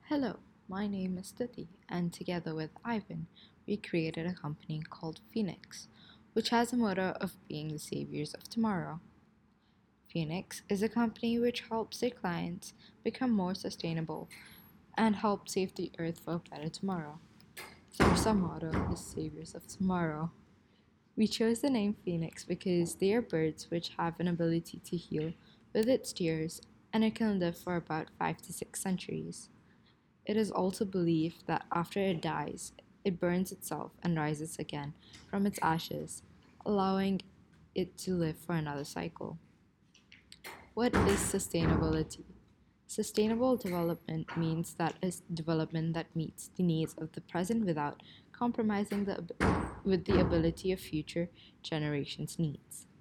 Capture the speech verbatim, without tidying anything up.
Hello, my name is Stuti, and together with Ivan, we created a company called Phoenix, which has a motto of being the saviors of tomorrow. Phoenix is a company which helps their clients become more sustainable and help save the earth for a better tomorrow. So our sub motto is Saviors of Tomorrow. We chose the name Phoenix because they are birds which have an ability to heal with its tears and it can live for about five to six centuries. It is also believed that after it dies, it burns itself and rises again from its ashes, allowing it to live for another cycle. What is sustainability? Sustainable development means that is development that meets the needs of the present without compromising the, with the ability of future generations' needs.